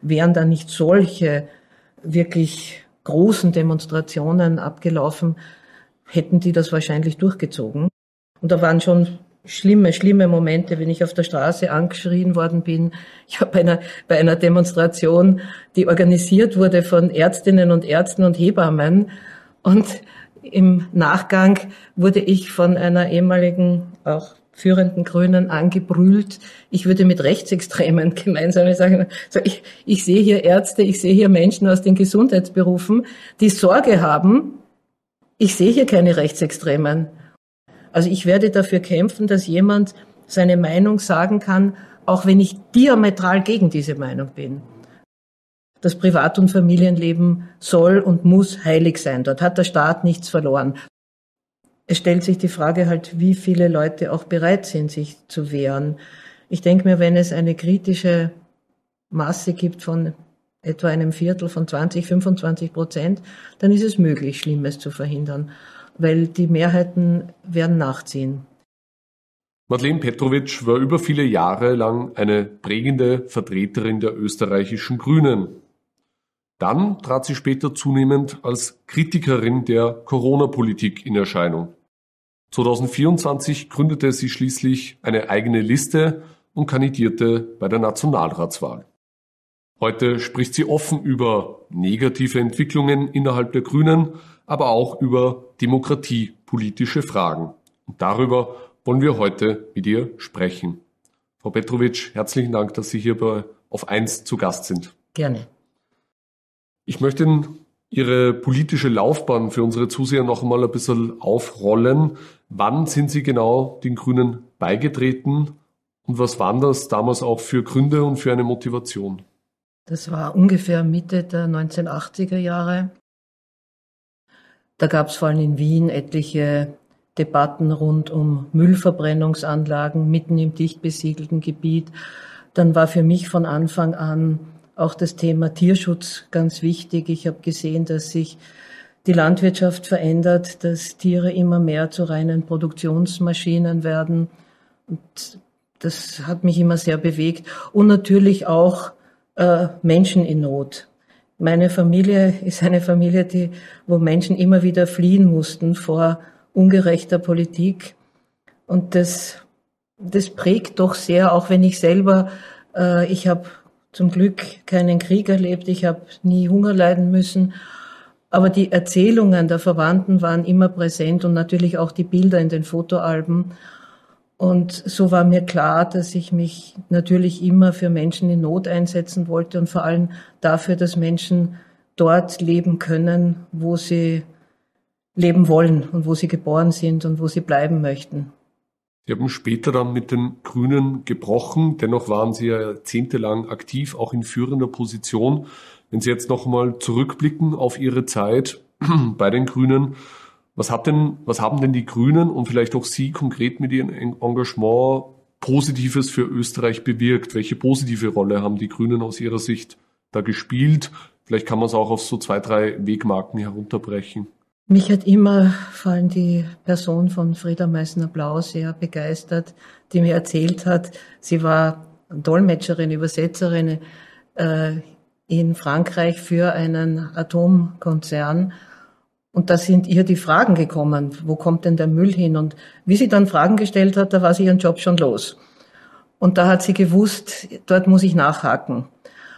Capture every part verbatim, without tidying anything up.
wären da nicht solche wirklich großen Demonstrationen abgelaufen, hätten die das wahrscheinlich durchgezogen. Und da waren schon schlimme, schlimme Momente, wenn ich auf der Straße angeschrien worden bin. Ich habe bei einer, bei einer Demonstration, die organisiert wurde von Ärztinnen und Ärzten und Hebammen, und im Nachgang wurde ich von einer ehemaligen, auch führenden Grünen angebrüllt, ich würde mit Rechtsextremen gemeinsam sagen, also ich, ich sehe hier Ärzte, ich sehe hier Menschen aus den Gesundheitsberufen, die Sorge haben, ich sehe hier keine Rechtsextremen. Also ich werde dafür kämpfen, dass jemand seine Meinung sagen kann, auch wenn ich diametral gegen diese Meinung bin. Das Privat- und Familienleben soll und muss heilig sein. Dort hat der Staat nichts verloren. Es stellt sich die Frage halt, wie viele Leute auch bereit sind, sich zu wehren. Ich denke mir, wenn es eine kritische Masse gibt von etwa einem Viertel, von zwanzig, fünfundzwanzig Prozent, dann ist es möglich, Schlimmes zu verhindern, weil die Mehrheiten werden nachziehen. Madeleine Petrovic war über viele Jahre lang eine prägende Vertreterin der österreichischen Grünen. Dann trat sie später zunehmend als Kritikerin der Corona-Politik in Erscheinung. zweitausendvierundzwanzig gründete sie schließlich eine eigene Liste und kandidierte bei der Nationalratswahl. Heute spricht sie offen über negative Entwicklungen innerhalb der Grünen, aber auch über demokratiepolitische Fragen. Und darüber wollen wir heute mit ihr sprechen. Frau Petrovic, herzlichen Dank, dass Sie hier bei Auf eins zu Gast sind. Gerne. Ich möchte Ihre politische Laufbahn für unsere Zuseher noch einmal ein bisschen aufrollen. Wann sind Sie genau den Grünen beigetreten und was waren das damals auch für Gründe und für eine Motivation? Das war ungefähr Mitte der neunzehnhundertachtziger Jahre. Da gab es vor allem in Wien etliche Debatten rund um Müllverbrennungsanlagen mitten im dicht besiedelten Gebiet. Dann war für mich von Anfang an auch das Thema Tierschutz ganz wichtig. Ich habe gesehen, dass sich die Landwirtschaft verändert, dass Tiere immer mehr zu reinen Produktionsmaschinen werden. Und das hat mich immer sehr bewegt. Und natürlich auch äh, Menschen in Not. Meine Familie ist eine Familie, die, wo Menschen immer wieder fliehen mussten vor ungerechter Politik. Und das, das prägt doch sehr, auch wenn ich selber, äh, ich habe zum Glück keinen Krieg erlebt, ich habe nie Hunger leiden müssen. Aber die Erzählungen der Verwandten waren immer präsent und natürlich auch die Bilder in den Fotoalben. Und so war mir klar, dass ich mich natürlich immer für Menschen in Not einsetzen wollte und vor allem dafür, dass Menschen dort leben können, wo sie leben wollen und wo sie geboren sind und wo sie bleiben möchten. Sie haben später dann mit den Grünen gebrochen, dennoch waren Sie ja jahrzehntelang aktiv, auch in führender Position. Wenn Sie jetzt noch mal zurückblicken auf Ihre Zeit bei den Grünen, was hat denn, was haben denn die Grünen und vielleicht auch Sie konkret mit Ihrem Engagement Positives für Österreich bewirkt? Welche positive Rolle haben die Grünen aus Ihrer Sicht da gespielt? Vielleicht kann man es auch auf so zwei, drei Wegmarken herunterbrechen. Mich hat immer vor allem die Person von Frieda Meissner-Blau sehr begeistert, die mir erzählt hat, sie war Dolmetscherin, Übersetzerin äh, in Frankreich für einen Atomkonzern. Und da sind ihr die Fragen gekommen, wo kommt denn der Müll hin? Und wie sie dann Fragen gestellt hat, da war sie ihren Job schon los. Und da hat sie gewusst, dort muss ich nachhaken.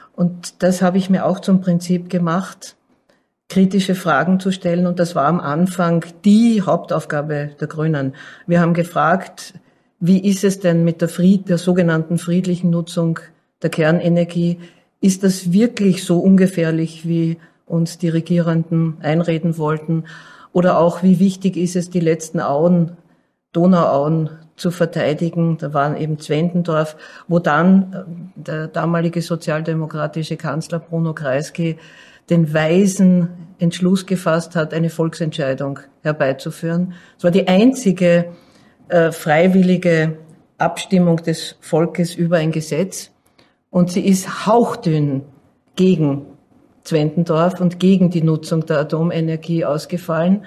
Und das habe ich mir auch zum Prinzip gemacht, kritische Fragen zu stellen. Und das war am Anfang die Hauptaufgabe der Grünen. Wir haben gefragt, wie ist es denn mit der, Fried, der sogenannten friedlichen Nutzung der Kernenergie? Ist das wirklich so ungefährlich, wie uns die Regierenden einreden wollten? Oder auch, wie wichtig ist es, die letzten Auen, Donauauen zu verteidigen? Da waren eben Zwentendorf, wo dann der damalige sozialdemokratische Kanzler Bruno Kreisky den weisen Entschluss gefasst hat, eine Volksentscheidung herbeizuführen. Es war die einzige äh, freiwillige Abstimmung des Volkes über ein Gesetz. Und sie ist hauchdünn gegen Zwentendorf und gegen die Nutzung der Atomenergie ausgefallen.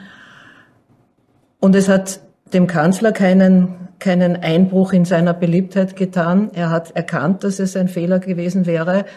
Und es hat dem Kanzler keinen, keinen Einbruch in seiner Beliebtheit getan. Er hat erkannt, dass es ein Fehler gewesen wäre.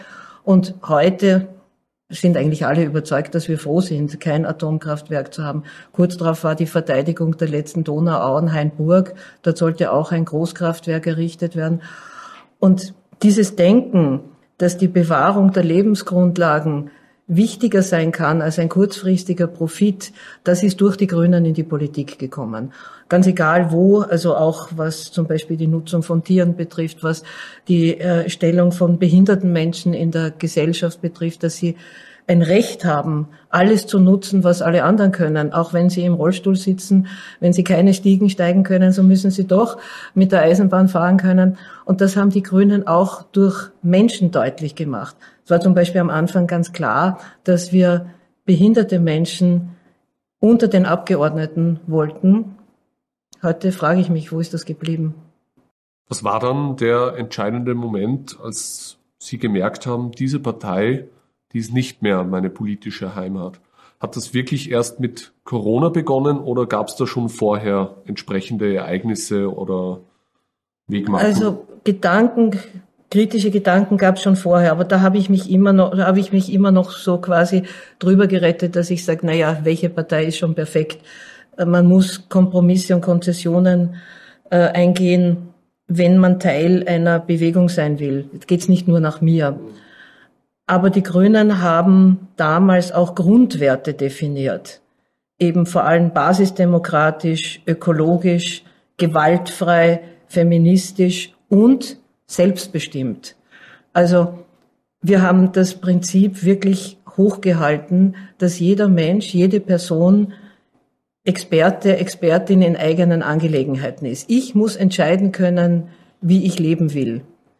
Und heute sind eigentlich alle überzeugt, dass wir froh sind, kein Atomkraftwerk zu haben. Kurz darauf war die Verteidigung der letzten Donauauen Hainburg. Dort sollte auch ein Großkraftwerk errichtet werden. Und dieses Denken, dass die Bewahrung der Lebensgrundlagen wichtiger sein kann als ein kurzfristiger Profit, das ist durch die Grünen in die Politik gekommen. Ganz egal wo, also auch was zum Beispiel die Nutzung von Tieren betrifft, was die äh, Stellung von behinderten Menschen in der Gesellschaft betrifft, dass sie ein Recht haben, alles zu nutzen, was alle anderen können. Auch wenn sie im Rollstuhl sitzen, wenn sie keine Stiegen steigen können, so müssen sie doch mit der Eisenbahn fahren können. Und das haben die Grünen auch durch Menschen deutlich gemacht. Es war zum Beispiel am Anfang ganz klar, dass wir behinderte Menschen unter den Abgeordneten wollten. Heute frage ich mich, wo ist das geblieben? Was war dann der entscheidende Moment, als Sie gemerkt haben, diese Partei, die ist nicht mehr meine politische Heimat? Hat das wirklich erst mit Corona begonnen oder gab es da schon vorher entsprechende Ereignisse oder Wegmarken? Also Gedanken, kritische Gedanken gab es schon vorher, aber da habe ich mich immer noch, da habe ich mich immer noch so quasi drüber gerettet, dass ich sage, naja, welche Partei ist schon perfekt? Man muss Kompromisse und Konzessionen äh, eingehen, wenn man Teil einer Bewegung sein will. Jetzt geht's nicht nur nach mir. Aber die Grünen haben damals auch Grundwerte definiert. Eben vor allem basisdemokratisch, ökologisch, gewaltfrei, feministisch und selbstbestimmt. Also wir haben das Prinzip wirklich hochgehalten, dass jeder Mensch, jede Person Experte, Expertin in eigenen Angelegenheiten ist. Ich muss entscheiden können, wie ich leben will.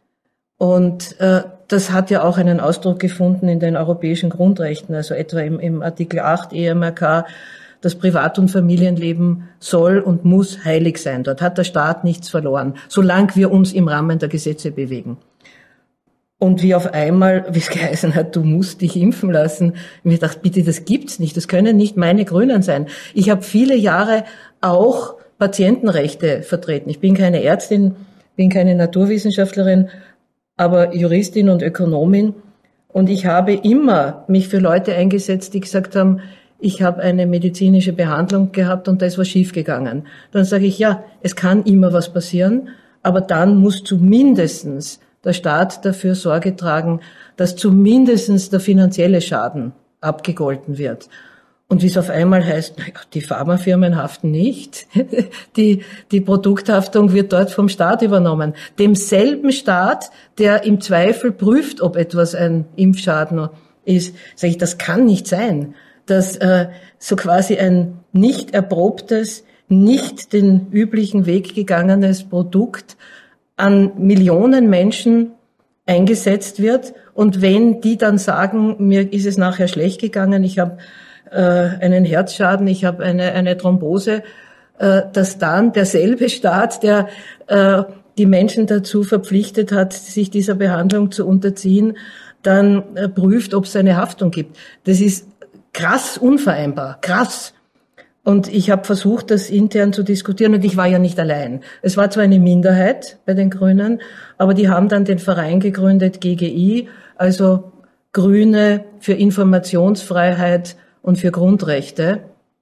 Und äh, das hat ja auch einen Ausdruck gefunden in den europäischen Grundrechten, also etwa im, im Artikel acht E M R K, das Privat- und Familienleben soll und muss heilig sein. Dort hat der Staat nichts verloren, solange wir uns im Rahmen der Gesetze bewegen. Und wie auf einmal, wie es geheißen hat, du musst dich impfen lassen. Und ich dachte, bitte, das gibt's nicht. Das können nicht meine Grünen sein. Ich habe viele Jahre auch Patientenrechte vertreten. Ich bin keine Ärztin, bin keine Naturwissenschaftlerin, aber Juristin und Ökonomin. Und ich habe immer mich für Leute eingesetzt, die gesagt haben, ich habe eine medizinische Behandlung gehabt und da ist was schiefgegangen. Dann sage ich, ja, es kann immer was passieren, aber dann muss zumindestens der Staat dafür Sorge tragen, dass zumindest der finanzielle Schaden abgegolten wird. Und wie es auf einmal heißt, naja, die Pharmafirmen haften nicht, die, die Produkthaftung wird dort vom Staat übernommen. Demselben Staat, der im Zweifel prüft, ob etwas ein Impfschaden ist, sage ich, das kann nicht sein, dass äh, so quasi ein nicht erprobtes, nicht den üblichen Weg gegangenes Produkt an Millionen Menschen eingesetzt wird. Und wenn die dann sagen, mir ist es nachher schlecht gegangen, ich habe äh, einen Herzschaden, ich habe eine, eine Thrombose, äh, dass dann derselbe Staat, der äh, die Menschen dazu verpflichtet hat, sich dieser Behandlung zu unterziehen, dann äh, prüft, ob es eine Haftung gibt. Das ist krass unvereinbar, krass. Und ich habe versucht, das intern zu diskutieren und ich war ja nicht allein. Es war zwar eine Minderheit bei den Grünen, aber die haben dann den Verein gegründet, G G I, also Grüne für Informationsfreiheit und für Grundrechte.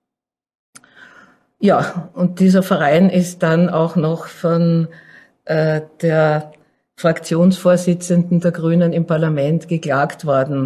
Ja, und dieser Verein ist dann auch noch von äh, der Fraktionsvorsitzenden der Grünen im Parlament geklagt worden.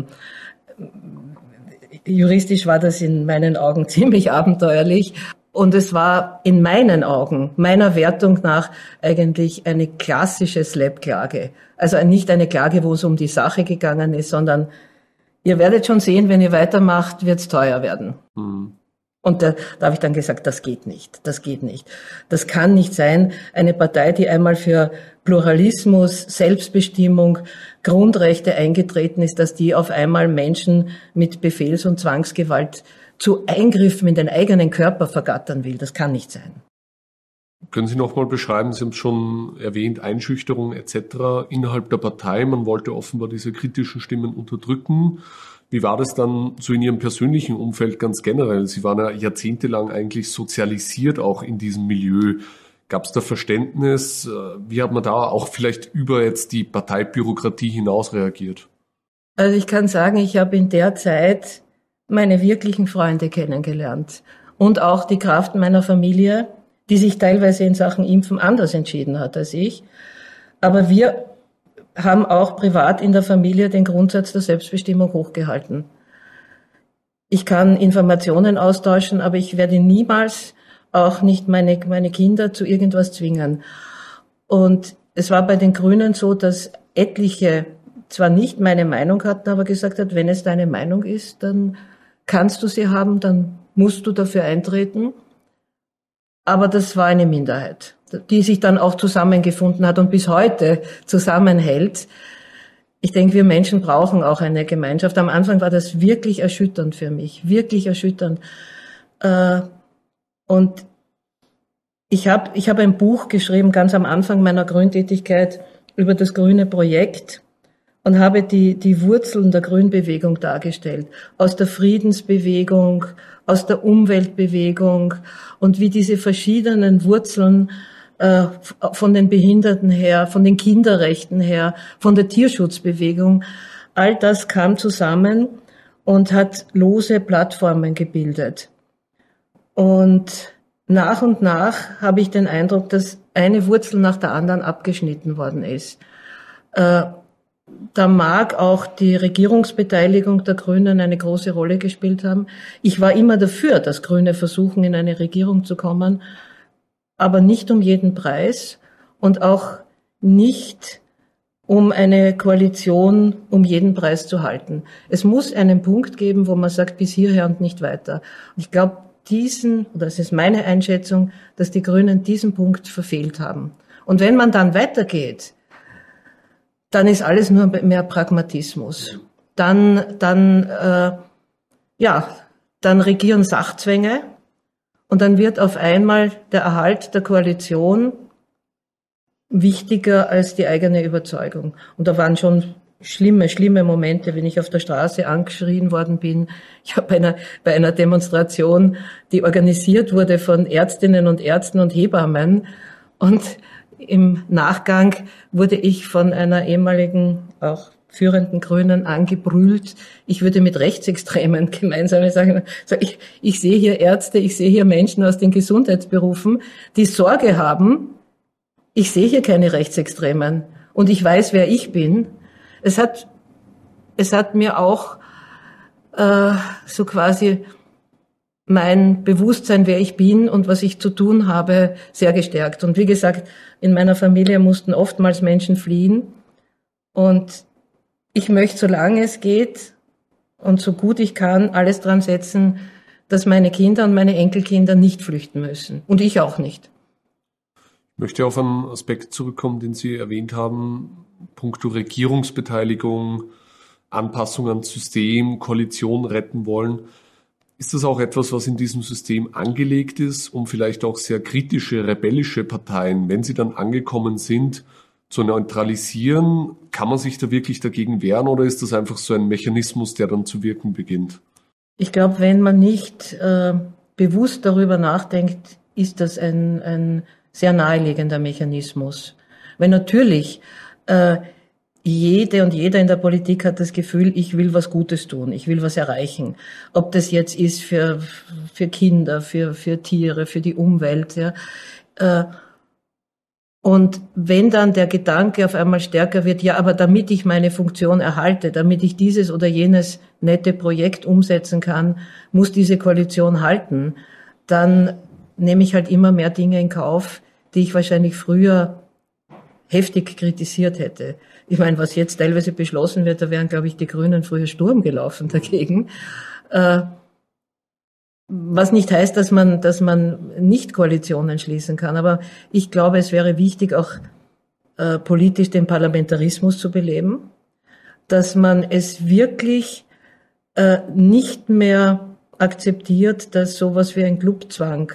Juristisch war das in meinen Augen ziemlich abenteuerlich und es war in meinen Augen, meiner Wertung nach, eigentlich eine klassische Slap-Klage. Also nicht eine Klage, wo es um die Sache gegangen ist, sondern ihr werdet schon sehen, wenn ihr weitermacht, wird es teuer werden. Mhm. Und da, da habe ich dann gesagt, das geht nicht, das geht nicht. Das kann nicht sein, eine Partei, die einmal für Pluralismus, Selbstbestimmung, Grundrechte eingetreten ist, dass die auf einmal Menschen mit Befehls- und Zwangsgewalt zu Eingriffen in den eigenen Körper vergattern will. Das kann nicht sein. Können Sie noch mal beschreiben, Sie haben es schon erwähnt, Einschüchterung et cetera innerhalb der Partei. Man wollte offenbar diese kritischen Stimmen unterdrücken. Wie war das dann so in Ihrem persönlichen Umfeld ganz generell? Sie waren ja jahrzehntelang eigentlich sozialisiert auch in diesem Milieu. Gab es da Verständnis? Wie hat man da auch vielleicht über jetzt die Parteibürokratie hinaus reagiert? Also ich kann sagen, ich habe in der Zeit meine wirklichen Freunde kennengelernt und auch die Kraft meiner Familie, die sich teilweise in Sachen Impfen anders entschieden hat als ich. Aber wir haben auch privat in der Familie den Grundsatz der Selbstbestimmung hochgehalten. Ich kann Informationen austauschen, aber ich werde niemals auch nicht meine, meine Kinder zu irgendwas zwingen. Und es war bei den Grünen so, dass etliche zwar nicht meine Meinung hatten, aber gesagt hat, wenn es deine Meinung ist, dann kannst du sie haben, dann musst du dafür eintreten. Aber das war eine Minderheit, die sich dann auch zusammengefunden hat und bis heute zusammenhält. Ich denke, wir Menschen brauchen auch eine Gemeinschaft. Am Anfang war das wirklich erschütternd für mich, wirklich erschütternd. Und ich habe ich hab ein Buch geschrieben, ganz am Anfang meiner Grüntätigkeit, über das grüne Projekt und habe die, die Wurzeln der Grünbewegung dargestellt. Aus der Friedensbewegung, aus der Umweltbewegung und wie diese verschiedenen Wurzeln äh, von den Behinderten her, von den Kinderrechten her, von der Tierschutzbewegung, all das kam zusammen und hat lose Plattformen gebildet. Und nach und nach habe ich den Eindruck, dass eine Wurzel nach der anderen abgeschnitten worden ist. Äh, da mag auch die Regierungsbeteiligung der Grünen eine große Rolle gespielt haben. Ich war immer dafür, dass Grüne versuchen, in eine Regierung zu kommen, aber nicht um jeden Preis und auch nicht um eine Koalition um jeden Preis zu halten. Es muss einen Punkt geben, wo man sagt, bis hierher und nicht weiter. Und ich glaube, diesen, oder es ist meine Einschätzung, dass die Grünen diesen Punkt verfehlt haben. Und wenn man dann weitergeht, dann ist alles nur mehr Pragmatismus. Dann, dann, äh, ja, dann regieren Sachzwänge und dann wird auf einmal der Erhalt der Koalition wichtiger als die eigene Überzeugung. Und da waren schon schlimme, schlimme Momente, wenn ich auf der Straße angeschrien worden bin. Ich habe bei einer, bei einer Demonstration, die organisiert wurde von Ärztinnen und Ärzten und Hebammen, und im Nachgang wurde ich von einer ehemaligen, auch führenden Grünen angebrüllt, ich würde mit Rechtsextremen gemeinsam sagen, ich, ich sehe hier Ärzte, ich sehe hier Menschen aus den Gesundheitsberufen, die Sorge haben, ich sehe hier keine Rechtsextremen und ich weiß, wer ich bin. Es hat, es hat mir auch äh, so quasi mein Bewusstsein, wer ich bin und was ich zu tun habe, sehr gestärkt. Und wie gesagt, in meiner Familie mussten oftmals Menschen fliehen. Und ich möchte, solange es geht und so gut ich kann, alles dran setzen, dass meine Kinder und meine Enkelkinder nicht flüchten müssen. Und ich auch nicht. Ich möchte auf einen Aspekt zurückkommen, den Sie erwähnt haben, puncto Regierungsbeteiligung, Anpassung ans System, Koalition retten wollen. Ist das auch etwas, was in diesem System angelegt ist, um vielleicht auch sehr kritische, rebellische Parteien, wenn sie dann angekommen sind, zu neutralisieren? Kann man sich da wirklich dagegen wehren oder ist das einfach so ein Mechanismus, der dann zu wirken beginnt? Ich glaube, wenn man nicht äh, bewusst darüber nachdenkt, ist das ein, ein sehr naheliegender Mechanismus. Weil natürlich äh, jede und jeder in der Politik hat das Gefühl, ich will was Gutes tun, ich will was erreichen. Ob das jetzt ist für für Kinder, für für Tiere, für die Umwelt, ja. Äh, und wenn dann der Gedanke auf einmal stärker wird, ja, aber damit ich meine Funktion erhalte, damit ich dieses oder jenes nette Projekt umsetzen kann, muss diese Koalition halten, dann nehme ich halt immer mehr Dinge in Kauf, die ich wahrscheinlich früher heftig kritisiert hätte. Ich meine, was jetzt teilweise beschlossen wird, da wären, glaube ich, die Grünen früher Sturm gelaufen dagegen. Äh, was nicht heißt, dass man, dass man nicht Koalitionen schließen kann. Aber ich glaube, es wäre wichtig, auch äh, politisch den Parlamentarismus zu beleben, dass man es wirklich äh, nicht mehr akzeptiert, dass sowas wie ein Clubzwang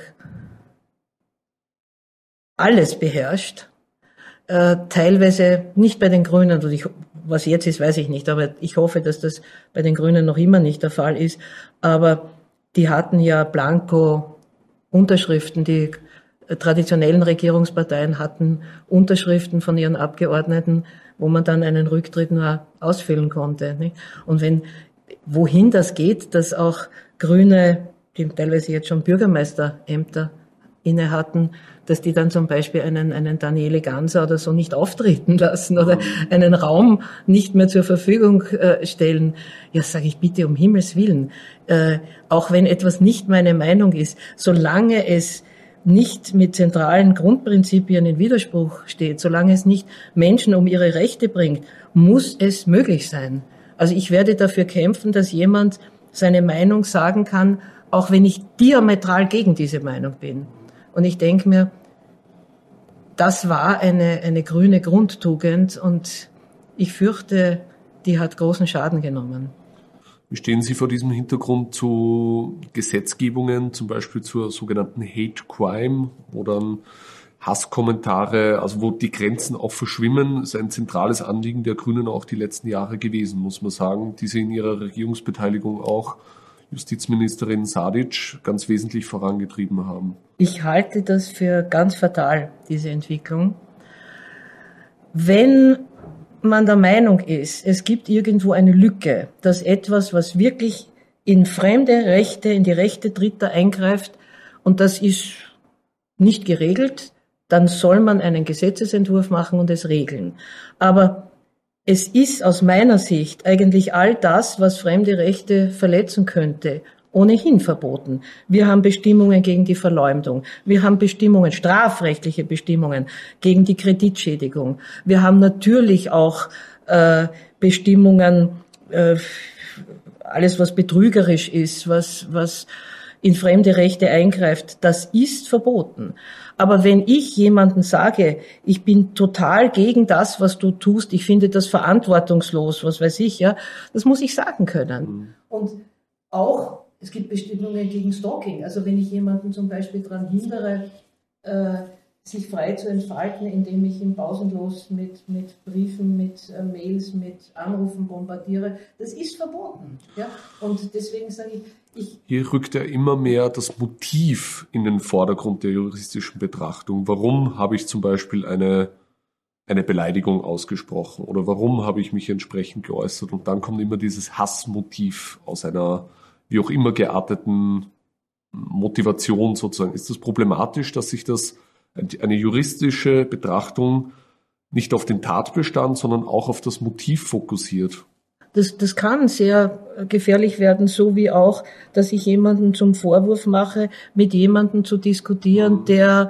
alles beherrscht. Äh, teilweise nicht bei den Grünen, und ich, was jetzt ist, weiß ich nicht, aber ich hoffe, dass das bei den Grünen noch immer nicht der Fall ist. Aber die hatten ja blanko Unterschriften, die traditionellen Regierungsparteien hatten Unterschriften von ihren Abgeordneten, wo man dann einen Rücktritt nur ausfüllen konnte. Nicht? Und wenn, wohin das geht, dass auch Grüne, die teilweise jetzt schon Bürgermeisterämter inne hatten, dass die dann zum Beispiel einen, einen Daniele Ganser oder so nicht auftreten lassen oder einen Raum nicht mehr zur Verfügung äh, stellen. Ja, sage ich bitte um Himmels Willen. Äh, auch wenn etwas nicht meine Meinung ist, solange es nicht mit zentralen Grundprinzipien in Widerspruch steht, solange es nicht Menschen um ihre Rechte bringt, muss es möglich sein. Also ich werde dafür kämpfen, dass jemand seine Meinung sagen kann, auch wenn ich diametral gegen diese Meinung bin. Und ich denke mir, das war eine, eine grüne Grundtugend und ich fürchte, die hat großen Schaden genommen. Wie stehen Sie vor diesem Hintergrund zu Gesetzgebungen, zum Beispiel zur sogenannten Hate Crime, wo dann Hasskommentare, also wo die Grenzen auch verschwimmen, ist ein zentrales Anliegen der Grünen auch die letzten Jahre gewesen, muss man sagen, die sie in ihrer Regierungsbeteiligung auch Justizministerin Sadic ganz wesentlich vorangetrieben haben. Ich halte das für ganz fatal, diese Entwicklung. Wenn man der Meinung ist, es gibt irgendwo eine Lücke, dass etwas, was wirklich in fremde Rechte, in die Rechte Dritter eingreift, und das ist nicht geregelt, dann soll man einen Gesetzesentwurf machen und es regeln. Aber es ist aus meiner Sicht eigentlich all das, was fremde Rechte verletzen könnte, ohnehin verboten. Wir haben Bestimmungen gegen die Verleumdung. Wir haben Bestimmungen, strafrechtliche Bestimmungen gegen die Kreditschädigung. Wir haben natürlich auch äh, Bestimmungen, äh, alles was betrügerisch ist, was, was in fremde Rechte eingreift, das ist verboten. Aber wenn ich jemandem sage, ich bin total gegen das, was du tust, ich finde das verantwortungslos, was weiß ich, ja, das muss ich sagen können. Mhm. Und auch, es gibt Bestimmungen gegen Stalking. Also wenn ich jemanden zum Beispiel daran hindere, äh, sich frei zu entfalten, indem ich ihn pausenlos mit, mit Briefen, mit äh, Mails, mit Anrufen bombardiere, das ist verboten. Ja? Und deswegen sage ich, ich... Hier rückt ja immer mehr das Motiv in den Vordergrund der juristischen Betrachtung. Warum habe ich zum Beispiel eine, eine Beleidigung ausgesprochen oder warum habe ich mich entsprechend geäußert? Und dann kommt immer dieses Hassmotiv aus einer wie auch immer gearteten Motivation sozusagen. Ist das problematisch, dass sich das eine juristische Betrachtung nicht auf den Tatbestand, sondern auch auf das Motiv fokussiert? Das, das kann sehr gefährlich werden, so wie auch, dass ich jemanden zum Vorwurf mache, mit jemandem zu diskutieren, mhm. der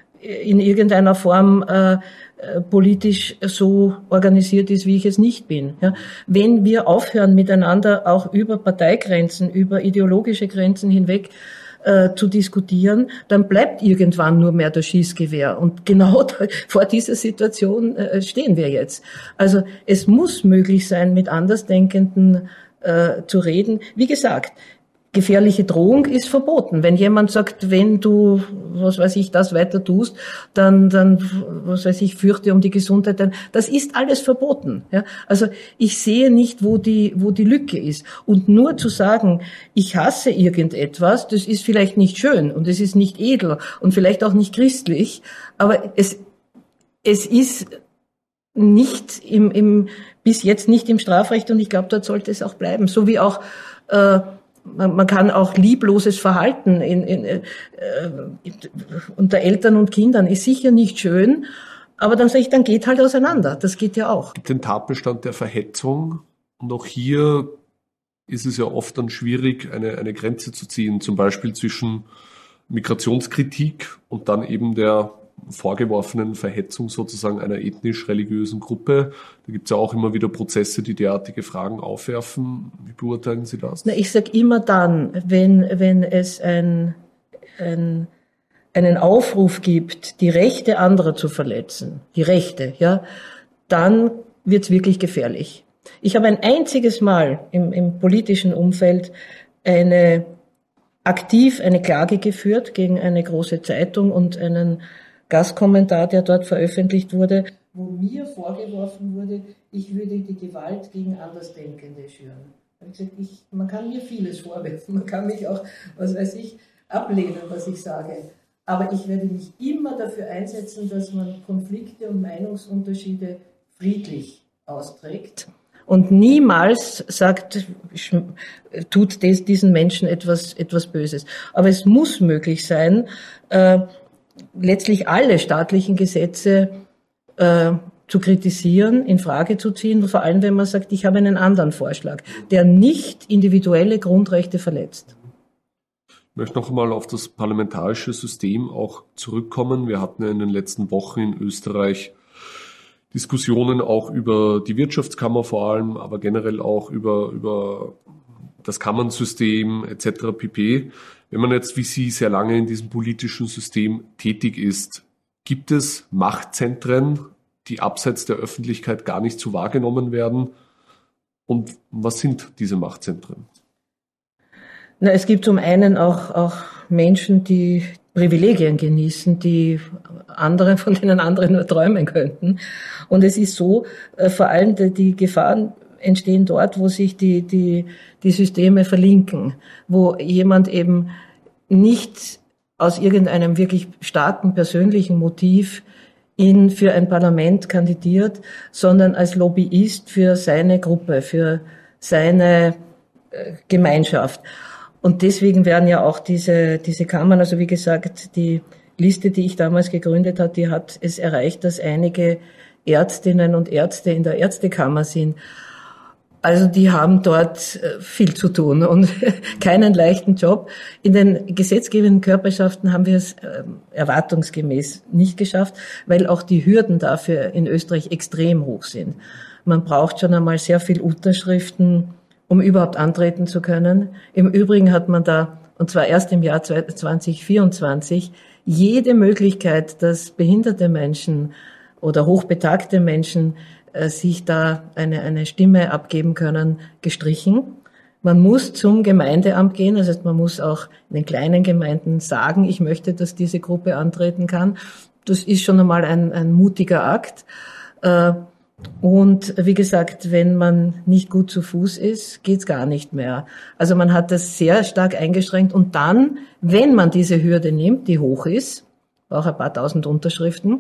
in irgendeiner Form äh, politisch so organisiert ist, wie ich es nicht bin. Ja. Wenn wir aufhören, miteinander auch über Parteigrenzen, über ideologische Grenzen hinweg äh, zu diskutieren, dann bleibt irgendwann nur mehr das Schießgewehr. Und genau da, vor dieser Situation äh, stehen wir jetzt. Also es muss möglich sein, mit Andersdenkenden äh, zu reden. Wie gesagt, gefährliche Drohung ist verboten. Wenn jemand sagt, wenn du, was weiß ich, das weiter tust, dann, dann, was weiß ich, fürchte um die Gesundheit, dann, das ist alles verboten. Ja? Also ich sehe nicht, wo die, wo die Lücke ist. Und nur zu sagen, ich hasse irgendetwas, das ist vielleicht nicht schön und es ist nicht edel und vielleicht auch nicht christlich, aber es, es ist nicht im, im, bis jetzt nicht im Strafrecht und ich glaube, dort sollte es auch bleiben. So wie auch, äh, Man kann auch liebloses Verhalten in, in, äh, unter Eltern und Kindern ist sicher nicht schön, aber dann sage ich, dann geht halt auseinander. Das geht ja auch. Es gibt den Tatbestand der Verhetzung und auch hier ist es ja oft dann schwierig, eine, eine Grenze zu ziehen, zum Beispiel zwischen Migrationskritik und dann eben der vorgeworfenen Verhetzung sozusagen einer ethnisch-religiösen Gruppe. Da gibt es ja auch immer wieder Prozesse, die derartige Fragen aufwerfen. Wie beurteilen Sie das? Na, ich sage immer dann, wenn, wenn es ein, ein, einen Aufruf gibt, die Rechte anderer zu verletzen, die Rechte, ja, dann wird es wirklich gefährlich. Ich habe ein einziges Mal im, im politischen Umfeld eine aktiv eine Klage geführt gegen eine große Zeitung und einen Gastkommentar, der dort veröffentlicht wurde, wo mir vorgeworfen wurde, ich würde die Gewalt gegen Andersdenkende schüren. Da habe ich gesagt, ich, man kann mir vieles vorwerfen, man kann mich auch, was weiß ich, ablehnen, was ich sage. Aber ich werde mich immer dafür einsetzen, dass man Konflikte und Meinungsunterschiede friedlich austrägt und niemals sagt, tut diesen Menschen etwas, etwas Böses. Aber es muss möglich sein, äh, letztlich alle staatlichen Gesetze äh, zu kritisieren, in Frage zu ziehen, vor allem wenn man sagt, ich habe einen anderen Vorschlag, der nicht individuelle Grundrechte verletzt. Ich möchte noch einmal auf das parlamentarische System auch zurückkommen. Wir hatten ja in den letzten Wochen in Österreich Diskussionen auch über die Wirtschaftskammer vor allem, aber generell auch über, über das Kammernsystem et cetera pp. Wenn man jetzt wie Sie sehr lange in diesem politischen System tätig ist, gibt es Machtzentren, die abseits der Öffentlichkeit gar nicht so wahrgenommen werden? Und was sind diese Machtzentren? Na, es gibt zum einen auch, auch Menschen, die Privilegien genießen, die andere, von denen andere nur träumen könnten. Und es ist so, äh, vor allem die, die Gefahren entstehen dort, wo sich die, die, die Systeme verlinken, wo jemand eben nicht aus irgendeinem wirklich starken persönlichen Motiv in für ein Parlament kandidiert, sondern als Lobbyist für seine Gruppe, für seine äh, Gemeinschaft. Und deswegen werden ja auch diese, diese Kammern, also wie gesagt, die Liste, die ich damals gegründet habe, die hat es erreicht, dass einige Ärztinnen und Ärzte in der Ärztekammer sind. Also die haben dort viel zu tun und keinen leichten Job. In den gesetzgebenden Körperschaften haben wir es erwartungsgemäß nicht geschafft, weil auch die Hürden dafür in Österreich extrem hoch sind. Man braucht schon einmal sehr viel Unterschriften, um überhaupt antreten zu können. Im Übrigen hat man da, und zwar erst im Jahr zwanzig vierundzwanzig, jede Möglichkeit, dass behinderte Menschen oder hochbetagte Menschen äh, sich da eine, eine Stimme abgeben können, gestrichen. Man muss zum Gemeindeamt gehen, das heißt, man muss auch in den kleinen Gemeinden sagen, ich möchte, dass diese Gruppe antreten kann. Das ist schon einmal ein, ein mutiger Akt. Äh, Und wie gesagt, wenn man nicht gut zu Fuß ist, geht's gar nicht mehr. Also man hat das sehr stark eingeschränkt. Und dann, wenn man diese Hürde nimmt, die hoch ist, auch ein paar tausend Unterschriften,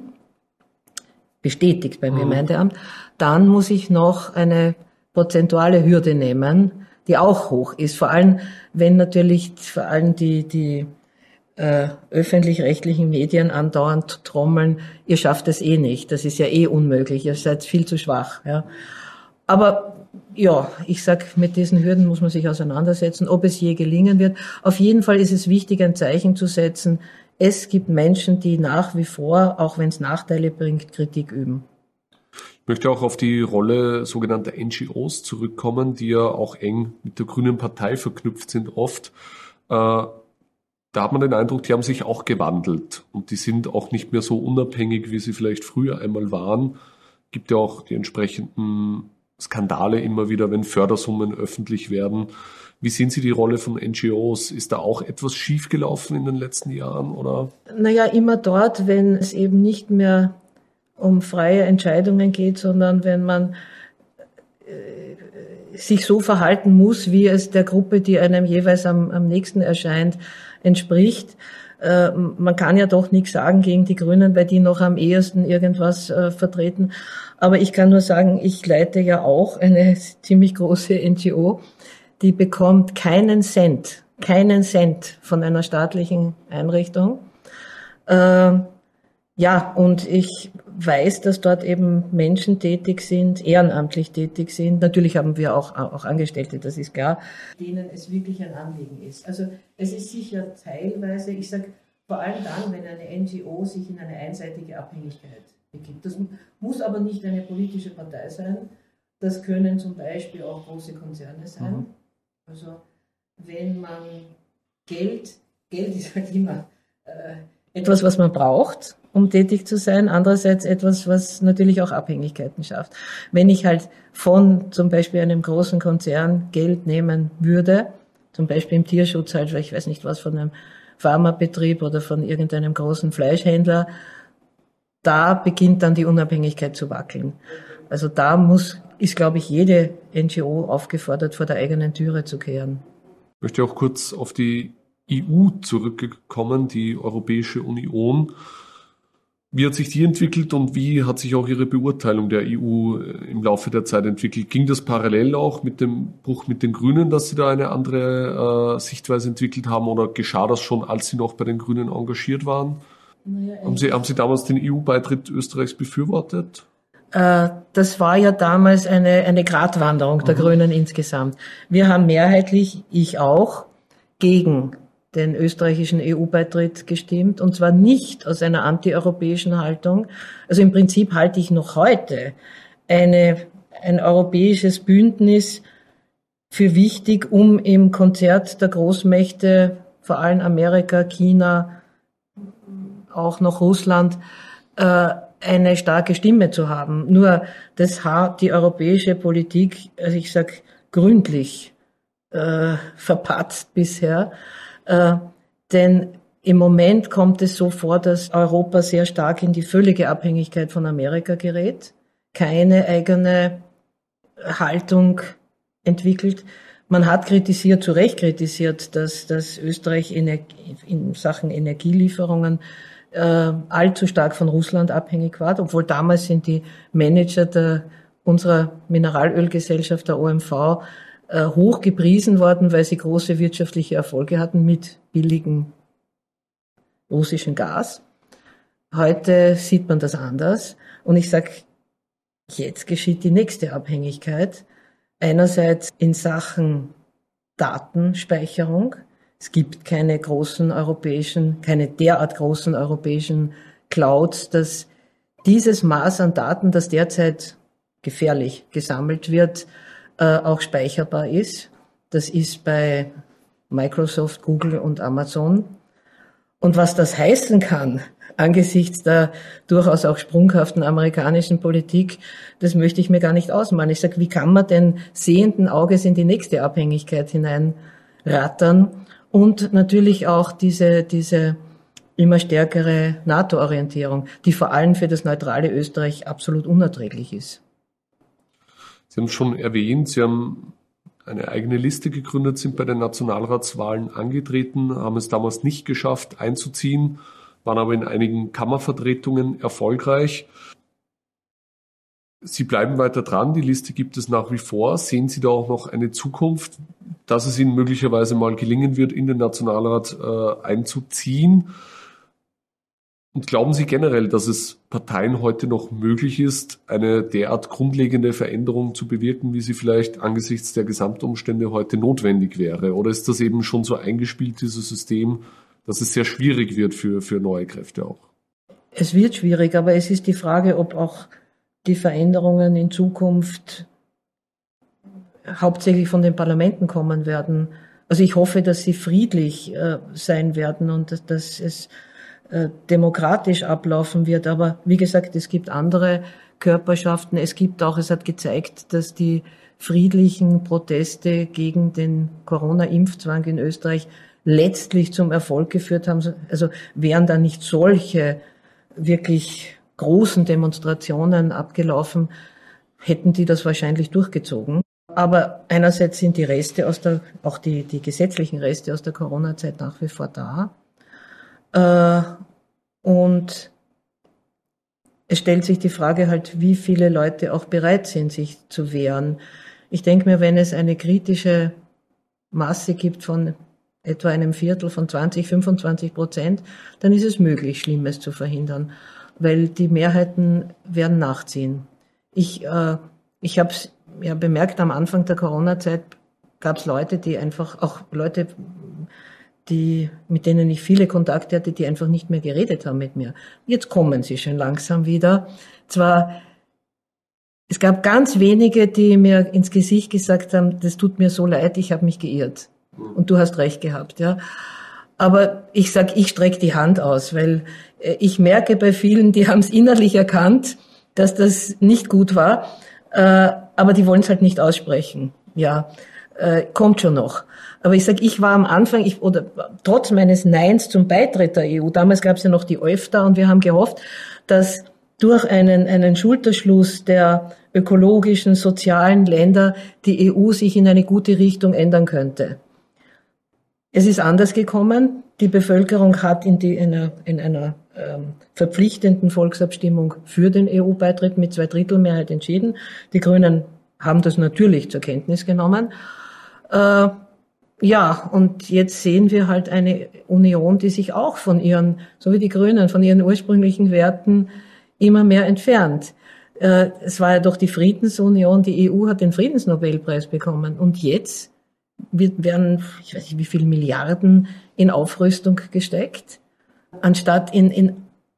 bestätigt beim mhm. Gemeindeamt, dann muss ich noch eine prozentuale Hürde nehmen, die auch hoch ist. Vor allem, wenn natürlich vor allem die, die Äh, öffentlich-rechtlichen Medien andauernd trommeln, ihr schafft es eh nicht, das ist ja eh unmöglich, ihr seid viel zu schwach. Ja. Aber ja, ich sag, mit diesen Hürden muss man sich auseinandersetzen, ob es je gelingen wird. Auf jeden Fall ist es wichtig, ein Zeichen zu setzen. Es gibt Menschen, die nach wie vor, auch wenn es Nachteile bringt, Kritik üben. Ich möchte auch auf die Rolle sogenannter N G Os zurückkommen, die ja auch eng mit der Grünen Partei verknüpft sind oft. Äh, Da hat man den Eindruck, die haben sich auch gewandelt und die sind auch nicht mehr so unabhängig, wie sie vielleicht früher einmal waren. Gibt ja auch die entsprechenden Skandale immer wieder, wenn Fördersummen öffentlich werden. Wie sehen Sie die Rolle von N G Os? Ist da auch etwas schiefgelaufen in den letzten Jahren, oder? Naja, immer dort, wenn es eben nicht mehr um freie Entscheidungen geht, sondern wenn man äh, sich so verhalten muss, wie es der Gruppe, die einem jeweils am, am nächsten erscheint, entspricht. Äh, man kann ja doch nichts sagen gegen die Grünen, weil die noch am ehesten irgendwas äh, vertreten. Aber ich kann nur sagen, ich leite ja auch eine ziemlich große N G O, die bekommt keinen Cent, keinen Cent von einer staatlichen Einrichtung. Äh, ja, und ich weiß, dass dort eben Menschen tätig sind, ehrenamtlich tätig sind. Natürlich haben wir auch, auch Angestellte, das ist klar, denen es wirklich ein Anliegen ist. Also es ist sicher teilweise, ich sage vor allem dann, wenn eine N G O sich in eine einseitige Abhängigkeit begibt. Das muss aber nicht eine politische Partei sein. Das können zum Beispiel auch große Konzerne sein. Mhm. Also wenn man Geld, Geld ist halt immer äh, etwas, was man braucht, um tätig zu sein. Andererseits etwas, was natürlich auch Abhängigkeiten schafft. Wenn ich halt von zum Beispiel einem großen Konzern Geld nehmen würde, zum Beispiel im Tierschutz halt, weil ich weiß nicht was, von einem Pharmabetrieb oder von irgendeinem großen Fleischhändler, da beginnt dann die Unabhängigkeit zu wackeln. Also da muss, ist, glaube ich, jede N G O aufgefordert, vor der eigenen Türe zu kehren. Ich möchte auch kurz auf die E U zurückgekommen, die Europäische Union. Wie hat sich die entwickelt und wie hat sich auch Ihre Beurteilung der E U im Laufe der Zeit entwickelt? Ging das parallel auch mit dem Bruch mit den Grünen, dass Sie da eine andere äh, Sichtweise entwickelt haben, oder geschah das schon, als Sie noch bei den Grünen engagiert waren? Naja, haben Sie, haben Sie damals den E U-Beitritt Österreichs befürwortet? Äh, das war ja damals eine, eine Gratwanderung der mhm. Grünen insgesamt. Wir haben mehrheitlich, ich auch, gegen den österreichischen E U-Beitritt gestimmt, und zwar nicht aus einer antieuropäischen Haltung. Also im Prinzip halte ich noch heute eine, ein europäisches Bündnis für wichtig, um im Konzert der Großmächte, vor allem Amerika, China, auch noch Russland, äh, eine starke Stimme zu haben. Nur das hat die europäische Politik, also ich sag gründlich äh, verpatzt bisher. Äh, denn im Moment kommt es so vor, dass Europa sehr stark in die völlige Abhängigkeit von Amerika gerät, keine eigene Haltung entwickelt. Man hat kritisiert, zu Recht kritisiert, dass, dass Österreich in Sachen Energielieferungen äh, allzu stark von Russland abhängig war, obwohl damals sind die Manager der, unserer Mineralölgesellschaft, der O M V, hoch gepriesen worden, weil sie große wirtschaftliche Erfolge hatten mit billigem russischen Gas. Heute sieht man das anders. Und ich sage, jetzt geschieht die nächste Abhängigkeit. Einerseits in Sachen Datenspeicherung. Es gibt keine großen europäischen, keine derart großen europäischen Clouds, dass dieses Maß an Daten, das derzeit gefährlich gesammelt wird, auch speicherbar ist. Das ist bei Microsoft, Google und Amazon. Und was das heißen kann, angesichts der durchaus auch sprunghaften amerikanischen Politik, das möchte ich mir gar nicht ausmalen. Ich sage, wie kann man denn sehenden Auges in die nächste Abhängigkeit hineinrattern? Und natürlich auch diese, diese immer stärkere NATO-Orientierung, die vor allem für das neutrale Österreich absolut unerträglich ist. Sie haben es schon erwähnt, Sie haben eine eigene Liste gegründet, sind bei den Nationalratswahlen angetreten, haben es damals nicht geschafft einzuziehen, waren aber in einigen Kammervertretungen erfolgreich. Sie bleiben weiter dran, die Liste gibt es nach wie vor. Sehen Sie da auch noch eine Zukunft, dass es Ihnen möglicherweise mal gelingen wird, in den Nationalrat äh, einzuziehen? Und glauben Sie generell, dass es Parteien heute noch möglich ist, eine derart grundlegende Veränderung zu bewirken, wie sie vielleicht angesichts der Gesamtumstände heute notwendig wäre? Oder ist das eben schon so eingespielt, dieses System, dass es sehr schwierig wird für, für neue Kräfte auch? Es wird schwierig, aber es ist die Frage, ob auch die Veränderungen in Zukunft hauptsächlich von den Parlamenten kommen werden. Also ich hoffe, dass sie friedlich äh, sein werden und dass, dass es demokratisch ablaufen wird. Aber wie gesagt, es gibt andere Körperschaften. Es gibt auch, es hat gezeigt, dass die friedlichen Proteste gegen den Corona-Impfzwang in Österreich letztlich zum Erfolg geführt haben. Also wären da nicht solche wirklich großen Demonstrationen abgelaufen, hätten die das wahrscheinlich durchgezogen. Aber einerseits sind die Reste aus der, auch die, die gesetzlichen Reste aus der Corona-Zeit nach wie vor da. Und es stellt sich die Frage halt, wie viele Leute auch bereit sind, sich zu wehren. Ich denke mir, wenn es eine kritische Masse gibt von etwa einem Viertel, von zwanzig, fünfundzwanzig Prozent, dann ist es möglich, Schlimmes zu verhindern, weil die Mehrheiten werden nachziehen. Ich, äh, ich habe es ja bemerkt, am Anfang der Corona-Zeit gab es Leute, die einfach, auch Leute, die, mit denen ich viele Kontakte hatte, die einfach nicht mehr geredet haben mit mir. Jetzt kommen sie schon langsam wieder. Zwar, es gab ganz wenige, die mir ins Gesicht gesagt haben, das tut mir so leid, ich habe mich geirrt. Und du hast recht gehabt, ja. Aber ich sag, ich strecke die Hand aus, weil ich merke bei vielen, die haben es innerlich erkannt, dass das nicht gut war, aber die wollen es halt nicht aussprechen. Ja, kommt schon noch. Aber ich sage, ich war am Anfang, ich, oder trotz meines Neins zum Beitritt der E U, damals gab es ja noch die EUFTA und wir haben gehofft, dass durch einen, einen Schulterschluss der ökologischen, sozialen Länder die E U sich in eine gute Richtung ändern könnte. Es ist anders gekommen. Die Bevölkerung hat in, die, in einer, in einer ähm, verpflichtenden Volksabstimmung für den E U-Beitritt mit Zweidrittelmehrheit entschieden. Die Grünen haben das natürlich zur Kenntnis genommen. Äh, ja, und jetzt sehen wir halt eine Union, die sich auch von ihren, so wie die Grünen, von ihren ursprünglichen Werten immer mehr entfernt. Äh, es war ja doch die Friedensunion, die E U hat den Friedensnobelpreis bekommen. Und jetzt werden, ich weiß nicht, wie viele Milliarden in Aufrüstung gesteckt, anstatt in, in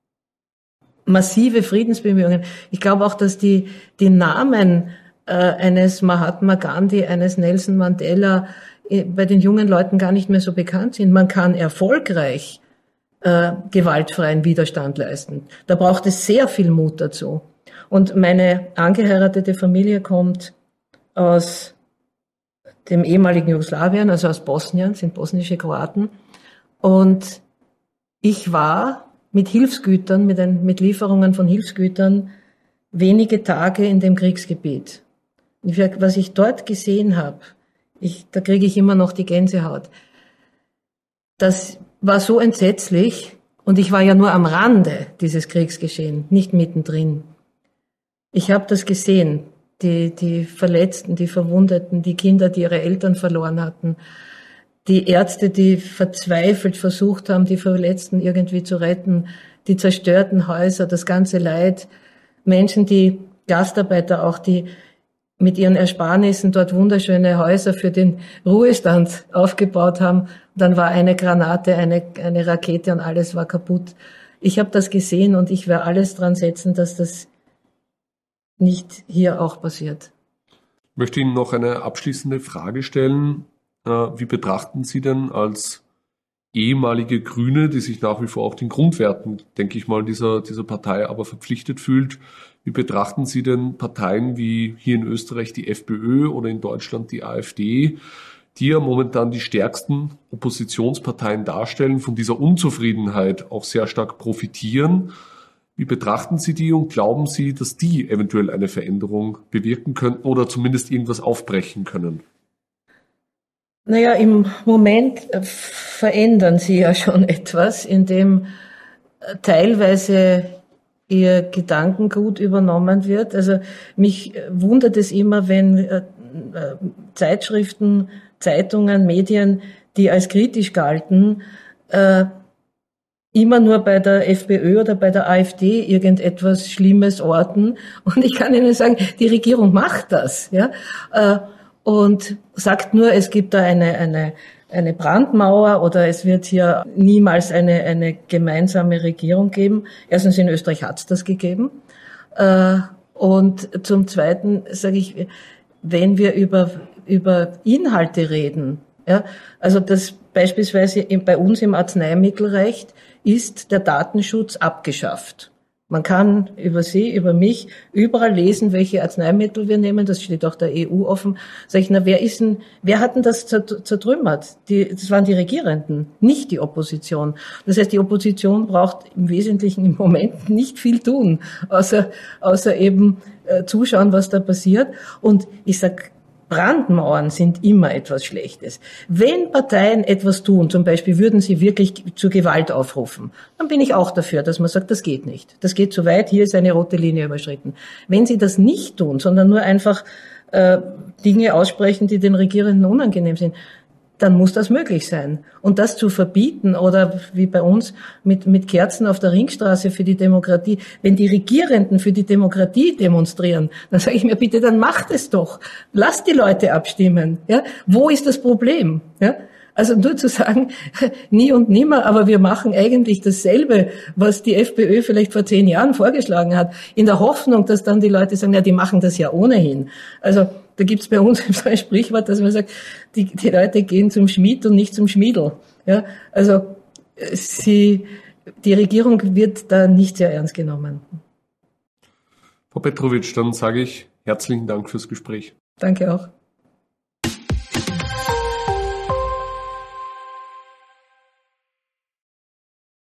massive Friedensbemühungen. Ich glaube auch, dass die, die Namen äh, eines Mahatma Gandhi, eines Nelson Mandela äh, bei den jungen Leuten gar nicht mehr so bekannt sind. Man kann erfolgreich äh, gewaltfreien Widerstand leisten. Da braucht es sehr viel Mut dazu. Und meine angeheiratete Familie kommt aus dem ehemaligen Jugoslawien, also aus Bosnien, sind bosnische Kroaten. Und ich war mit Hilfsgütern, mit, ein, mit Lieferungen von Hilfsgütern wenige Tage in dem Kriegsgebiet. Und was ich dort gesehen habe, ich, da kriege ich immer noch die Gänsehaut. Das war so entsetzlich und ich war ja nur am Rande dieses Kriegsgeschehen, nicht mittendrin. Ich habe das gesehen. Die, die Verletzten, die Verwundeten, die Kinder, die ihre Eltern verloren hatten, die Ärzte, die verzweifelt versucht haben, die Verletzten irgendwie zu retten, die zerstörten Häuser, das ganze Leid, Menschen, die Gastarbeiter auch, die mit ihren Ersparnissen dort wunderschöne Häuser für den Ruhestand aufgebaut haben. Und dann war eine Granate, eine, eine Rakete und alles war kaputt. Ich habe das gesehen und ich werde alles dran setzen, dass das nicht hier auch passiert. Ich möchte Ihnen noch eine abschließende Frage stellen. Wie betrachten Sie denn als ehemalige Grüne, die sich nach wie vor auch den Grundwerten, denke ich mal, dieser, dieser Partei aber verpflichtet fühlt, wie betrachten Sie denn Parteien wie hier in Österreich die FPÖ oder in Deutschland die AfD, die ja momentan die stärksten Oppositionsparteien darstellen, von dieser Unzufriedenheit auch sehr stark profitieren? Wie betrachten Sie die und glauben Sie, dass die eventuell eine Veränderung bewirken könnten oder zumindest irgendwas aufbrechen können? Naja, im Moment verändern sie ja schon etwas, indem teilweise ihr Gedankengut übernommen wird. Also mich wundert es immer, wenn Zeitschriften, Zeitungen, Medien, die als kritisch galten, immer nur bei der FPÖ oder bei der AfD irgendetwas Schlimmes orten. Und ich kann Ihnen sagen, die Regierung macht das, ja, und sagt nur, es gibt da eine, eine, eine Brandmauer oder es wird hier niemals eine, eine gemeinsame Regierung geben. Erstens, in Österreich hat es das gegeben. Und zum Zweiten sage ich, wenn wir über, über Inhalte reden, ja, also das beispielsweise bei uns im Arzneimittelrecht ist der Datenschutz abgeschafft. Man kann über Sie, über mich überall lesen, welche Arzneimittel wir nehmen. Das steht auch der E U offen. Sag ich, na, wer ist denn, wer hat denn das zertrümmert? Die, das waren die Regierenden, nicht die Opposition. Das heißt, die Opposition braucht im Wesentlichen im Moment nicht viel tun, außer, außer eben äh, zuschauen, was da passiert. Und ich sag, Brandmauern sind immer etwas Schlechtes. Wenn Parteien etwas tun, zum Beispiel würden sie wirklich zur Gewalt aufrufen, dann bin ich auch dafür, dass man sagt, das geht nicht. Das geht zu weit, hier ist eine rote Linie überschritten. Wenn sie das nicht tun, sondern nur einfach äh, Dinge aussprechen, die den Regierenden unangenehm sind, dann muss das möglich sein. Und das zu verbieten oder wie bei uns mit, mit Kerzen auf der Ringstraße für die Demokratie, wenn die Regierenden für die Demokratie demonstrieren, dann sage ich mir bitte, dann macht es doch. Lasst die Leute abstimmen. Ja? Wo ist das Problem? Ja? Also nur zu sagen, nie und nimmer, aber wir machen eigentlich dasselbe, was die FPÖ vielleicht vor zehn Jahren vorgeschlagen hat, in der Hoffnung, dass dann die Leute sagen, ja, die machen das ja ohnehin. Also da gibt's bei uns so ein Sprichwort, dass man sagt, die, die Leute gehen zum Schmied und nicht zum Schmiedl. Ja, also sie, die Regierung wird da nicht sehr ernst genommen. Frau Petrovic, dann sage ich herzlichen Dank fürs Gespräch. Danke auch.